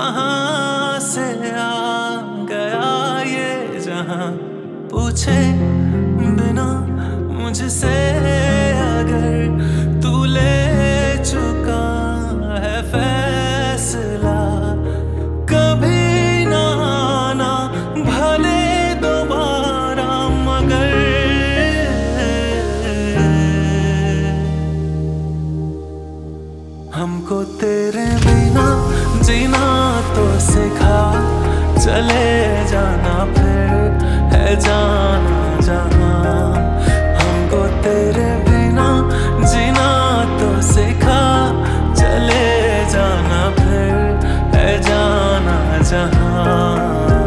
कहाँ से आ गया ये जहां, पूछे बिना मुझसे अगर तू ले चुका है फैसला, कभी ना आना भले दोबारा, मगर हमको तेरे बिना जीना तो सिखा, चले जाना फिर है जाना जहां। हमको तेरे बिना जीना तो सिखा, चले जाना फिर है जाना जहां।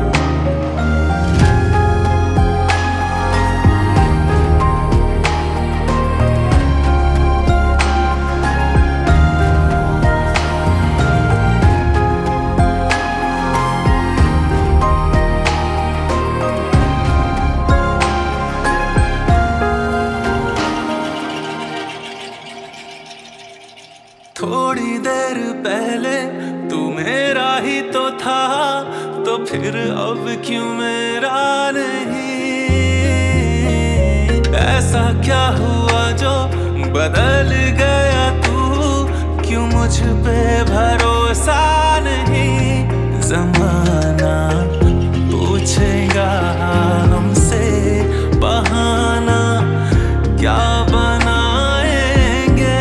थोड़ी देर पहले तू मेरा ही तो था, तो फिर अब क्यों मेरा नहीं? ऐसा क्या हुआ जो बदल गया तू, क्यों मुझ पे भरोसा नहीं? ज़माना पूछेगा हमसे बहाना क्या बनाएंगे,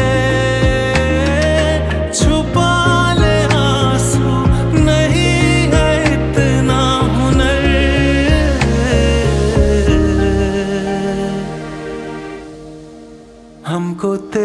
छुपा ले आंसू नहीं है इतना हुनर। हमको